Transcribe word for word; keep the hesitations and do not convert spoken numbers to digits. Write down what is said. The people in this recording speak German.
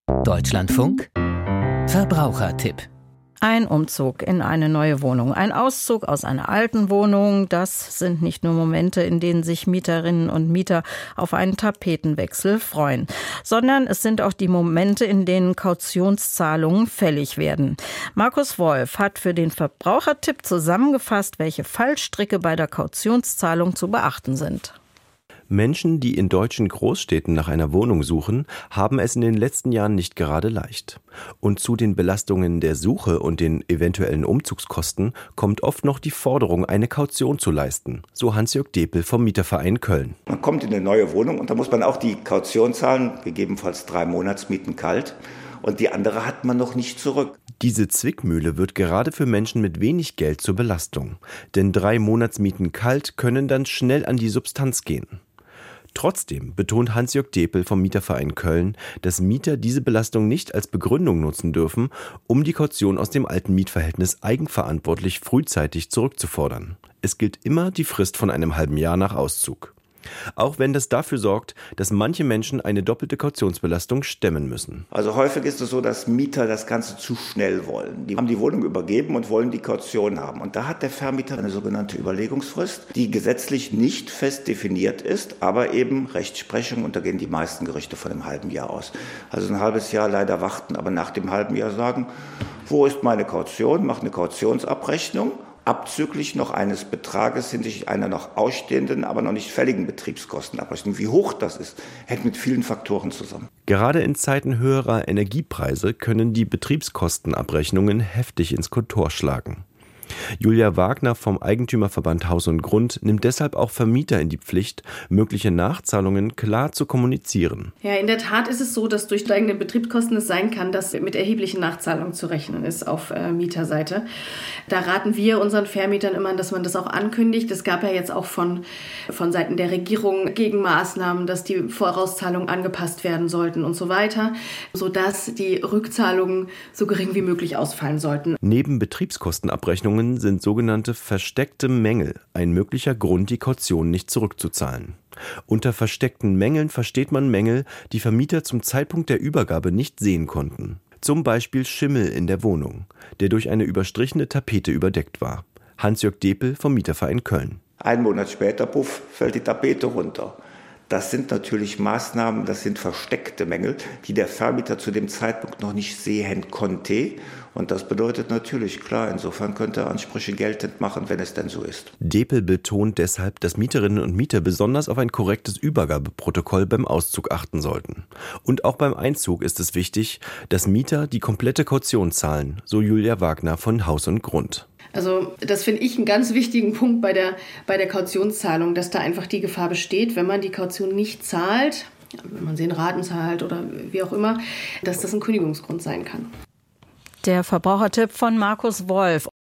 Deutschlandfunk Verbrauchertipp. Ein Umzug in eine neue Wohnung, ein Auszug aus einer alten Wohnung, das sind nicht nur Momente, in denen sich Mieterinnen und Mieter auf einen Tapetenwechsel freuen, sondern es sind auch die Momente, in denen Kautionszahlungen fällig werden. Markus Wolf hat für den Verbrauchertipp zusammengefasst, welche Fallstricke bei der Kautionszahlung zu beachten sind. Menschen, die in deutschen Großstädten nach einer Wohnung suchen, haben es in den letzten Jahren nicht gerade leicht. Und zu den Belastungen der Suche und den eventuellen Umzugskosten kommt oft noch die Forderung, eine Kaution zu leisten, so Hans-Jörg Depel vom Mieterverein Köln. Man kommt in eine neue Wohnung und da muss man auch die Kaution zahlen, gegebenenfalls drei Monatsmieten kalt. Und die andere hat man noch nicht zurück. Diese Zwickmühle wird gerade für Menschen mit wenig Geld zur Belastung. Denn drei Monatsmieten kalt können dann schnell an die Substanz gehen. Trotzdem betont Hans-Jörg Depel vom Mieterverein Köln, dass Mieter diese Belastung nicht als Begründung nutzen dürfen, um die Kaution aus dem alten Mietverhältnis eigenverantwortlich frühzeitig zurückzufordern. Es gilt immer die Frist von einem halben Jahr nach Auszug. Auch wenn das dafür sorgt, dass manche Menschen eine doppelte Kautionsbelastung stemmen müssen. Also häufig ist es so, dass Mieter das Ganze zu schnell wollen. Die haben die Wohnung übergeben und wollen die Kaution haben. Und da hat der Vermieter eine sogenannte Überlegungsfrist, die gesetzlich nicht fest definiert ist, aber eben Rechtsprechung, und da gehen die meisten Gerichte von einem halben Jahr aus. Also ein halbes Jahr leider warten, aber nach dem halben Jahr sagen, wo ist meine Kaution, macht eine Kautionsabrechnung. Abzüglich noch eines Betrages hinsichtlich einer noch ausstehenden, aber noch nicht fälligen Betriebskostenabrechnung. Wie hoch das ist, hängt mit vielen Faktoren zusammen. Gerade in Zeiten höherer Energiepreise können die Betriebskostenabrechnungen heftig ins Kontor schlagen. Julia Wagner vom Eigentümerverband Haus und Grund nimmt deshalb auch Vermieter in die Pflicht, mögliche Nachzahlungen klar zu kommunizieren. Ja, in der Tat ist es so, dass durch steigende Betriebskosten es sein kann, dass mit erheblichen Nachzahlungen zu rechnen ist auf äh, Mieterseite. Da raten wir unseren Vermietern immer, dass man das auch ankündigt. Es gab ja jetzt auch von, von Seiten der Regierung Gegenmaßnahmen, dass die Vorauszahlungen angepasst werden sollten und so weiter, sodass die Rückzahlungen so gering wie möglich ausfallen sollten. Neben Betriebskostenabrechnungen sind sogenannte versteckte Mängel ein möglicher Grund, die Kaution nicht zurückzuzahlen. Unter versteckten Mängeln versteht man Mängel, die Vermieter zum Zeitpunkt der Übergabe nicht sehen konnten. Zum Beispiel Schimmel in der Wohnung, der durch eine überstrichene Tapete überdeckt war. Hans-Jörg Depel vom Mieterverein Köln. Ein Monat später, puff, fällt die Tapete runter. Das sind natürlich Maßnahmen, das sind versteckte Mängel, die der Vermieter zu dem Zeitpunkt noch nicht sehen konnte. Und das bedeutet natürlich, klar, insofern könnte er Ansprüche geltend machen, wenn es denn so ist. Depel betont deshalb, dass Mieterinnen und Mieter besonders auf ein korrektes Übergabeprotokoll beim Auszug achten sollten. Und auch beim Einzug ist es wichtig, dass Mieter die komplette Kaution zahlen, so Julia Wagner von Haus und Grund. Also das finde ich einen ganz wichtigen Punkt bei der, bei der Kautionszahlung, dass da einfach die Gefahr besteht, wenn man die Kaution nicht zahlt, wenn man sie in Raten zahlt oder wie auch immer, dass das ein Kündigungsgrund sein kann. Der Verbrauchertipp von Markus Wolf.